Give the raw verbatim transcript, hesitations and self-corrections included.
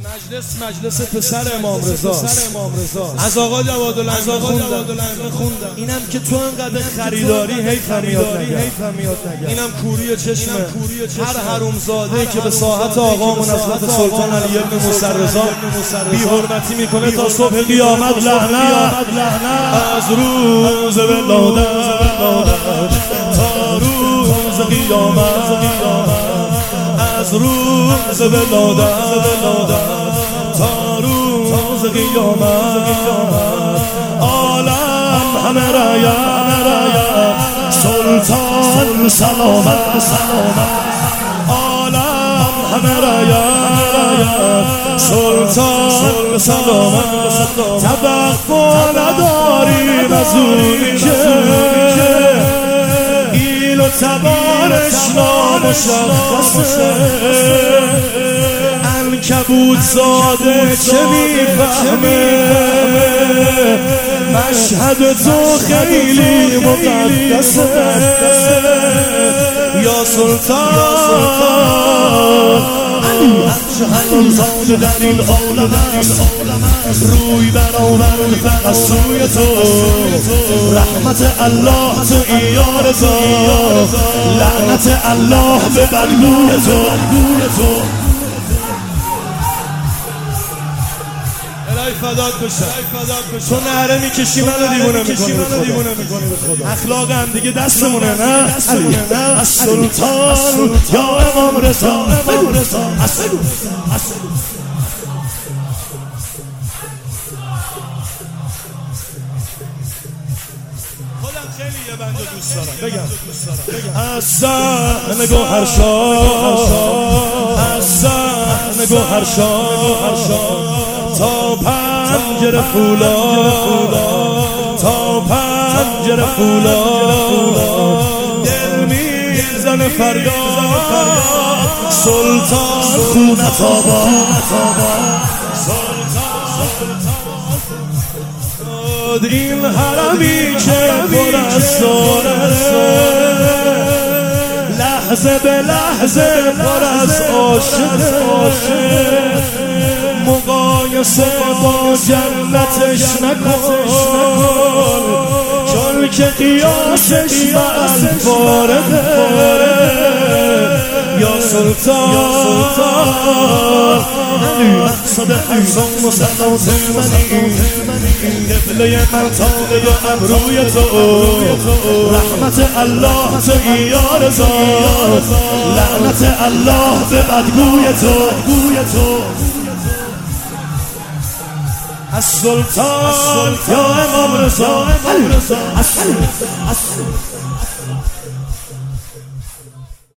مجلس مجلس پسر امام رضا از آقا جوادالعلم خوندم. اینم که تو انقدر خریداری حیفم میاد نگم. اینم کوری چشمه هر حرومزاده که به ساحت آقا منصف سلطان علی بن موسی رضا بی حرمتی میکنه تا صبح قیامت لعنت از روز ولادت تا روز قیامت از روز ولادت تا روز قیامت عالم همه رایت سلطان سلامت عالم همه رایت سلطان سلامت توقع نداریم از اونی که ایل و تبارش نامشخصه عنکبوت زاده چه میفهمه مشهد تو خیلی مقدسه یا سلطان سلطان در این عالم روی برآورد فقط سوی تو رحمت الله تو ایار تو لعنت الله به بدگوی تو فدات بشه تو نهره میکشی منو دیوونه میکنی به خدا اخلاق هم دیگه دستمونه نه از سلطان یا امام رضا خودم خیلی یه بنده دوست دارم بگم از صحن گوهرشاه از صحن گوهرشاه تا پنجره فولاد تا پنجره فولاد دل میزنه فریاد سلطان خونت آباد این حرمی که پر از ساره لحظه به لحظه پر از عاشق مقایسه با جنتش نکن چون که قیاسش معل فارغه یا سلطان مقصد حیزان مسلط منی قبله منطقه و ابروی تو رحمت الله تو ایار رضا لعنت الله به بدگوی تو از سلطان یا امام رضا